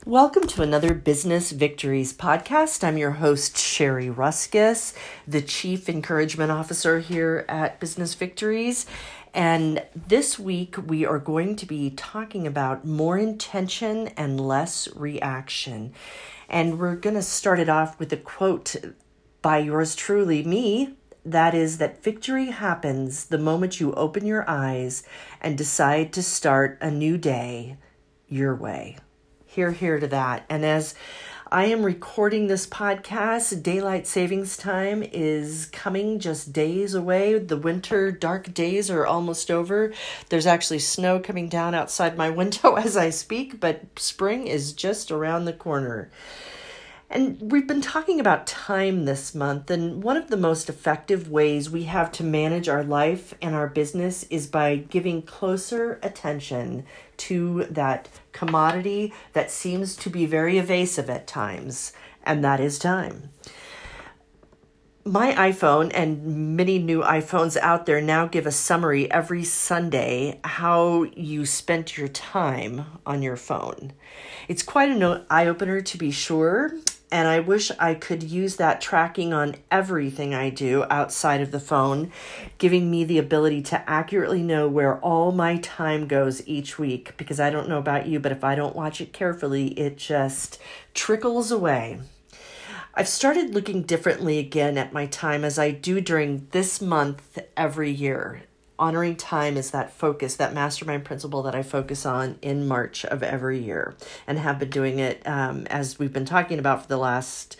Welcome to another Business Victories podcast. I'm your host, Sherry Ruskus, the Chief Encouragement Officer here at Business Victories. And this week we are going to be talking about more intention and less reaction. And we're going to start it off with a quote by yours truly, me. That is that victory happens the moment you open your eyes and decide to start a new day your way. Hear to that. And as I am recording this podcast, daylight savings time is coming just days away. The winter dark days are almost over. There's actually snow coming down outside my window as I speak, but spring is just around the corner. And we've been talking about time this month, and one of the most effective ways we have to manage our life and our business is by giving closer attention to that commodity that seems to be very evasive at times, and that is time. My iPhone and many new iPhones out there now give a summary every Sunday how you spent your time on your phone. It's quite an eye-opener to be sure, and I wish I could use that tracking on everything I do outside of the phone, giving me the ability to accurately know where all my time goes each week, because I don't know about you, but if I don't watch it carefully, it just trickles away. I've started looking differently again at my time as I do during this month every year. Honoring time is that focus, that mastermind principle that I focus on in March of every year, and have been doing it as we've been talking about for the last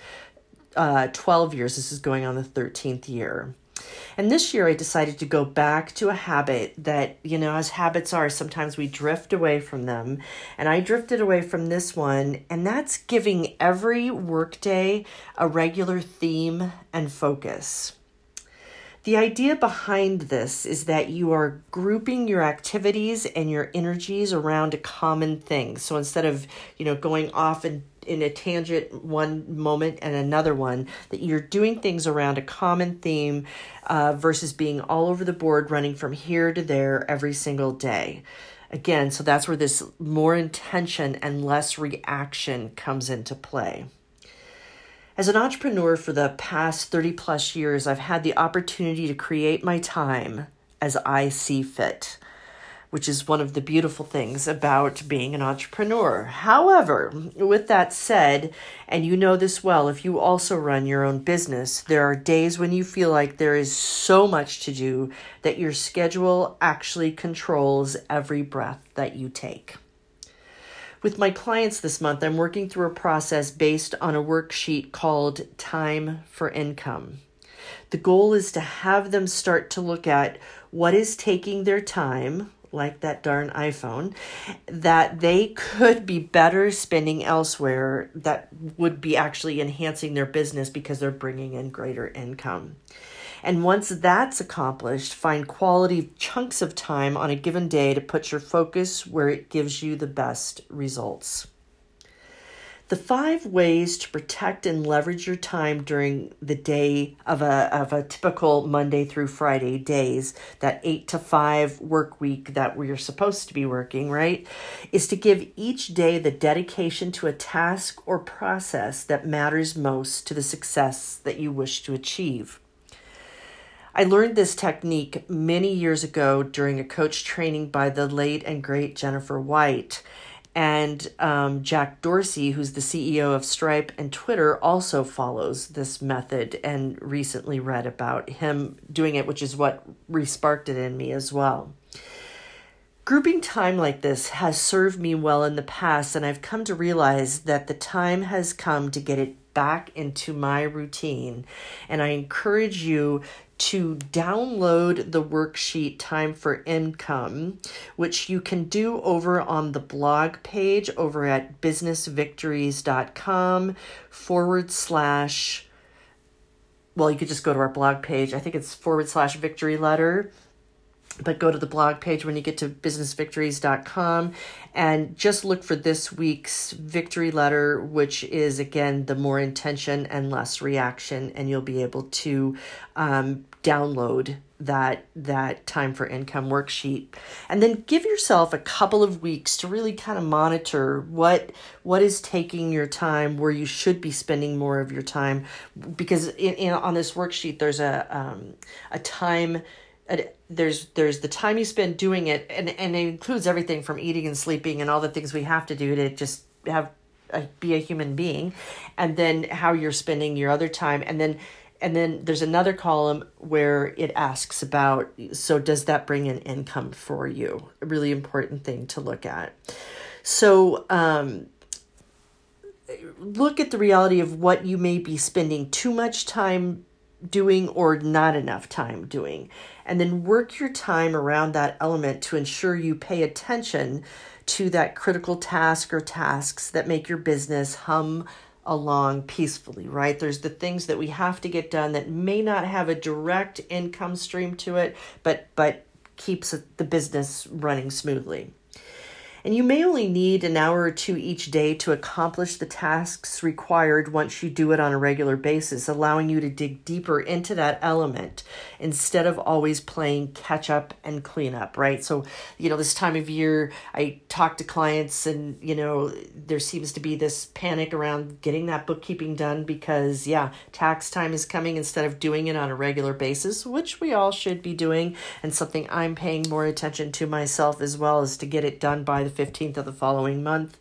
12 years. This is going on the 13th year. And this year I decided to go back to a habit that, as habits are, sometimes we drift away from them. And I drifted away from this one, and that's giving every workday a regular theme and focus. The idea behind this is that you are grouping your activities and your energies around a common thing. So instead of, going off in a tangent one moment and another one, that you're doing things around a common theme versus being all over the board, running from here to there every single day. Again, so that's where this more intention and less reaction comes into play. As an entrepreneur for the past 30 plus years, I've had the opportunity to create my time as I see fit, which is one of the beautiful things about being an entrepreneur. However, with that said, and you know this well, if you also run your own business, there are days when you feel like there is so much to do that your schedule actually controls every breath that you take. With my clients this month, I'm working through a process based on a worksheet called Time for Income. The goal is to have them start to look at what is taking their time, like that darn iPhone, that they could be better spending elsewhere that would be actually enhancing their business because they're bringing in greater income. And once that's accomplished, find quality chunks of time on a given day to put your focus where it gives you the best results. The 5 ways to protect and leverage your time during the day of a typical Monday through Friday days, that 8 to 5 work week that we're supposed to be working, right, is to give each day the dedication to a task or process that matters most to the success that you wish to achieve. I learned this technique many years ago during a coach training by the late and great Jennifer White. And Jack Dorsey, who's the CEO of Stripe and Twitter, also follows this method and recently read about him doing it, which is what re-sparked it in me as well. Grouping time like this has served me well in the past, and I've come to realize that the time has come to get it back into my routine. And I encourage you to download the worksheet Time for Income, which you can do over on the blog page over at businessvictories.com / well, you could just go to our blog page. I think it's / victory letter. But go to the blog page when you get to businessvictories.com and just look for this week's victory letter, which is, again, the more intention and less reaction. And you'll be able to download that time for income worksheet, and then give yourself a couple of weeks to really kind of monitor what is taking your time, where you should be spending more of your time, because on this worksheet there's a time. There's the time you spend doing it, and it includes everything from eating and sleeping and all the things we have to do to just be a human being, and then how you're spending your other time, and then there's another column where it asks about, so does that bring in income for you? A really important thing to look at. So look at the reality of what you may be spending too much time doing or not enough time doing, and then work your time around that element to ensure you pay attention to that critical task or tasks that make your business hum along peacefully, right? There's the things that we have to get done that may not have a direct income stream to it, but keeps the business running smoothly. And you may only need an hour or two each day to accomplish the tasks required once you do it on a regular basis, allowing you to dig deeper into that element instead of always playing catch up and clean up, right? So, this time of year, I talk to clients and, there seems to be this panic around getting that bookkeeping done because, tax time is coming instead of doing it on a regular basis, which we all should be doing, and something I'm paying more attention to myself as well, is to get it done by the 15th of the following month.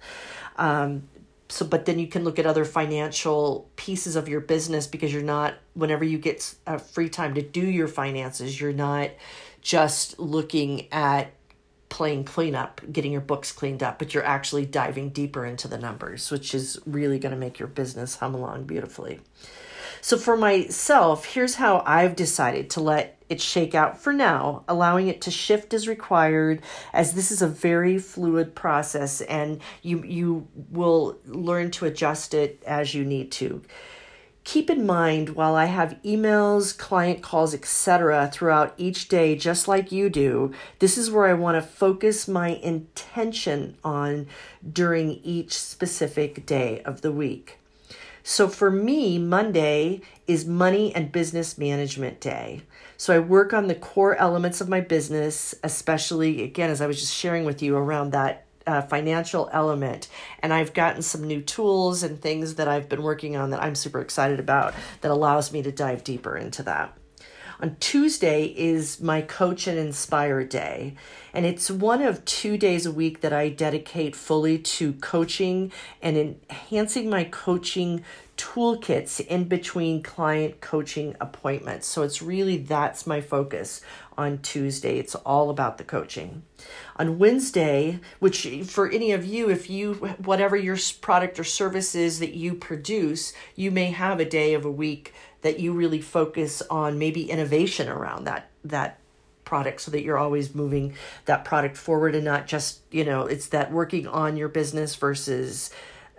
But then you can look at other financial pieces of your business, because you're not, whenever you get free time to do your finances, you're not just looking at playing cleanup, getting your books cleaned up, but you're actually diving deeper into the numbers, which is really going to make your business hum along beautifully. So for myself, here's how I've decided to let it shake out for now, allowing it to shift as required, as this is a very fluid process, and you will learn to adjust it as you need to. Keep in mind, while I have emails, client calls, etc. throughout each day, just like you do, this is where I want to focus my intention on during each specific day of the week. So for me, Monday is money and business management day. So I work on the core elements of my business, especially, again, as I was just sharing with you, around that financial element. And I've gotten some new tools and things that I've been working on that I'm super excited about that allows me to dive deeper into that. On Tuesday is my Coach and Inspire Day, and it's one of 2 days a week that I dedicate fully to coaching and enhancing my coaching toolkits in between client coaching appointments. So that's my focus on Tuesday. It's all about the coaching. On Wednesday, which for any of you, whatever your product or service is that you produce, you may have a day of a week that you really focus on maybe innovation around that product, so that you're always moving that product forward and not just, it's that working on your business versus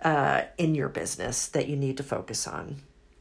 in your business that you need to focus on.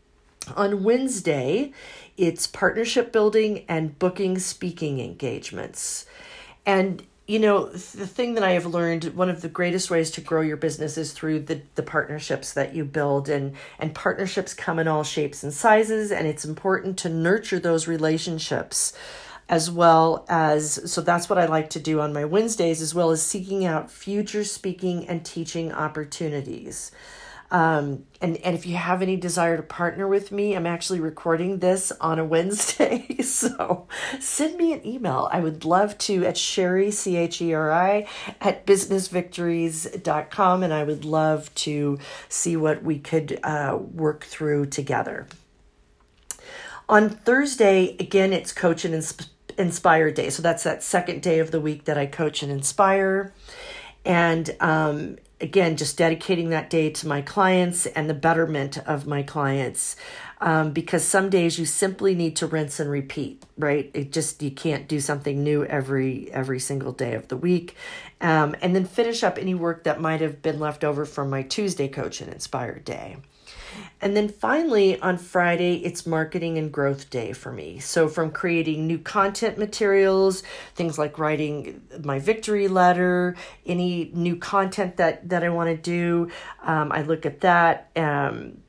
On Wednesday, it's partnership building and booking speaking engagements. And the thing that I have learned, one of the greatest ways to grow your business is through the partnerships that you build, and partnerships come in all shapes and sizes, and it's important to nurture those relationships as well as, so that's what I like to do on my Wednesdays, as well as seeking out future speaking and teaching opportunities. And if you have any desire to partner with me, I'm actually recording this on a Wednesday. So send me an email. I would love to at Sherry, Cheri, at businessvictories.com. And I would love to see what we could work through together. On Thursday, again, it's Coach and Inspire Day. So that's that second day of the week that I coach and inspire. And again, just dedicating that day to my clients and the betterment of my clients, because some days you simply need to rinse and repeat, right? You can't do something new every single day of the week. And then finish up any work that might have been left over from my Tuesday Coach and Inspire Day. And then finally, on Friday, it's Marketing and Growth Day for me. So from creating new content materials, things like writing my victory letter, any new content that I want to do, I look at that. And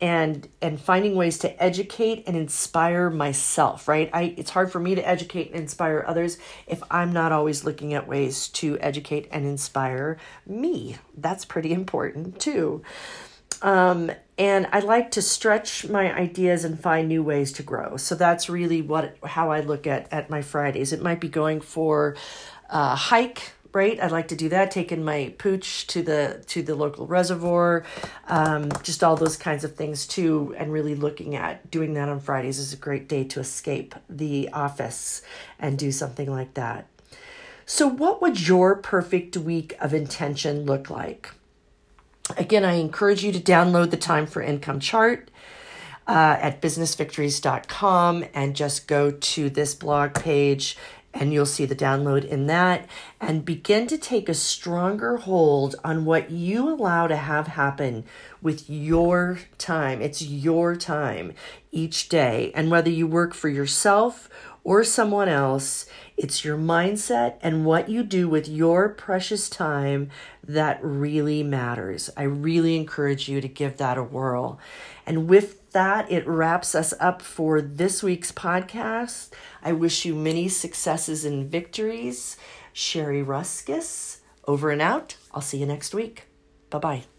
and finding ways to educate and inspire myself, right? It's hard for me to educate and inspire others if I'm not always looking at ways to educate and inspire me. That's pretty important too. And I like to stretch my ideas and find new ways to grow. So that's really how I look at my Fridays. It might be going for a hike, right? I'd like to do that, taking my pooch to the local reservoir, just all those kinds of things too. And really looking at doing that on Fridays is a great day to escape the office and do something like that. So what would your perfect week of intention look like? Again, I encourage you to download the Time for Income chart at businessvictories.com and just go to this blog page and you'll see the download in that, and begin to take a stronger hold on what you allow to have happen with your time. It's your time each day. And whether you work for yourself or someone else, it's your mindset and what you do with your precious time that really matters. I really encourage you to give that a whirl. And with that, it wraps us up for this week's podcast. I wish you many successes and victories. Sherry Ruskis, over and out. I'll see you next week. Bye-bye.